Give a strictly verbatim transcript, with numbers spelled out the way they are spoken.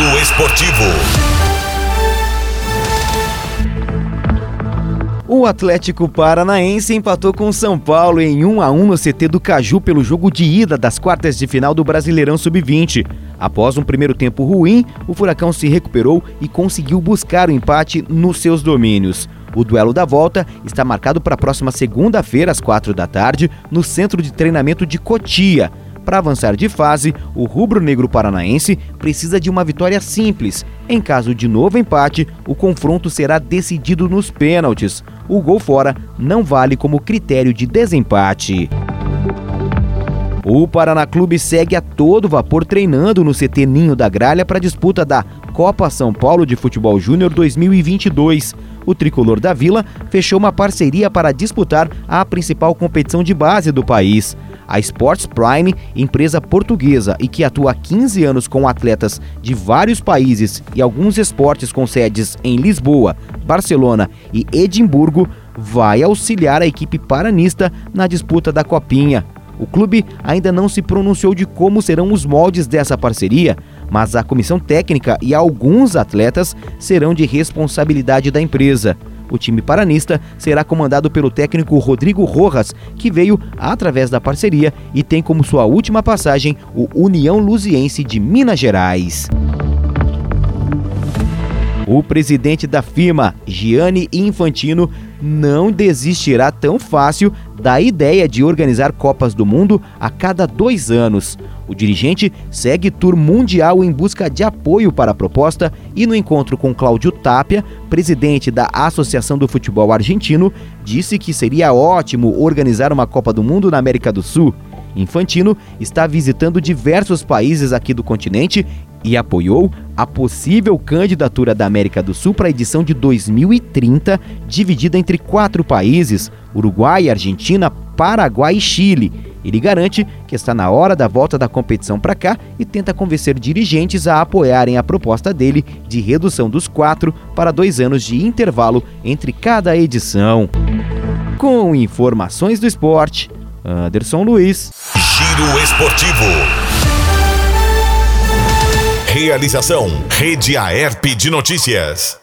Giro Esportivo. O Atlético Paranaense empatou com o São Paulo em um a um no C T do Caju pelo jogo de ida das quartas de final do Brasileirão sub vinte. Após um primeiro tempo ruim, o Furacão se recuperou e conseguiu buscar o empate nos seus domínios. O duelo da volta está marcado para a próxima segunda-feira, às quatro da tarde, no Centro de Treinamento de Cotia. Para avançar de fase, o rubro-negro paranaense precisa de uma vitória simples. Em caso de novo empate, o confronto será decidido nos pênaltis. O gol fora não vale como critério de desempate. O Paraná Clube segue a todo vapor treinando no C T Ninho da Gralha para a disputa da Copa São Paulo de Futebol Júnior dois mil e vinte e dois. O tricolor da Vila fechou uma parceria para disputar a principal competição de base do país. A Sports Prime, empresa portuguesa e que atua há quinze anos com atletas de vários países e alguns esportes com sedes em Lisboa, Barcelona e Edimburgo, vai auxiliar a equipe paranista na disputa da Copinha. O clube ainda não se pronunciou de como serão os moldes dessa parceria, mas a comissão técnica e alguns atletas serão de responsabilidade da empresa. O time paranista será comandado pelo técnico Rodrigo Rojas, que veio através da parceria e tem como sua última passagem o União Luziense de Minas Gerais. O presidente da firma, Gianni Infantino, não desistirá tão fácil da ideia de organizar Copas do Mundo a cada dois anos. O dirigente segue tour mundial em busca de apoio para a proposta e no encontro com Cláudio Tapia, presidente da Associação do Futebol Argentino, disse que seria ótimo organizar uma Copa do Mundo na América do Sul. Infantino está visitando diversos países aqui do continente e apoiou a possível candidatura da América do Sul para a edição de dois mil e trinta, dividida entre quatro países: Uruguai, Argentina, Paraguai e Chile. Ele garante que está na hora da volta da competição para cá e tenta convencer dirigentes a apoiarem a proposta dele de redução dos quatro para dois anos de intervalo entre cada edição. Com informações do esporte, Anderson Luiz. Giro Esportivo. Realização: Rede Aerp de Notícias.